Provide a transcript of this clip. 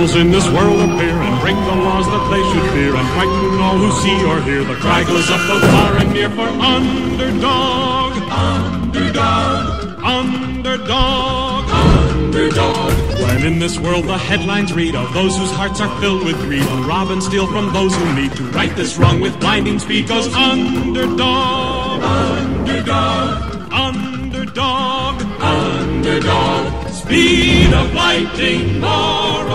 Heroes in this world appear and break the laws that they should fear, and frighten all who see or hear. The cry goes up both far and near for underdog, underdog, underdog, underdog. When in this world the headlines read of those whose hearts are filled with greed, who rob and steal from those who need to right this wrong with blinding speed, goes underdog, underdog, underdog, underdog. Speed of lightning, more